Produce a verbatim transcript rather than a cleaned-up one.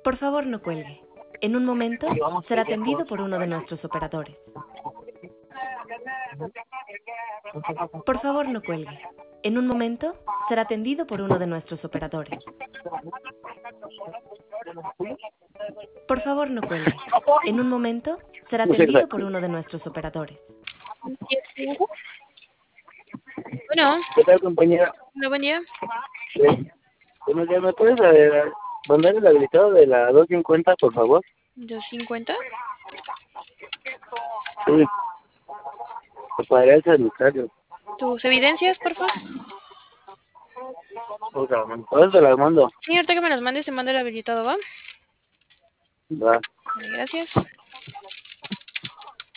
Por favor, no cuelgue. En un momento será atendido por uno de nuestros operadores. Por favor, no cuelgue. En un momento será atendido por uno de nuestros operadores. Por favor, no cuelgue. En un momento será atendido por uno de nuestros operadores. Bueno, ¿Qué tal, compañera? hola, buen día. Eh, Buenos días, ¿me puedes eh, mandar el habilitado de la doscientos cincuenta, por favor? ¿dos cincuenta? Sí, pues para el sanitario. ¿Tus evidencias, por favor? O sea, ¿por eso te las mando? Sí, ahorita que me las mandes, te mando el habilitado, ¿va? Va. Vale, gracias.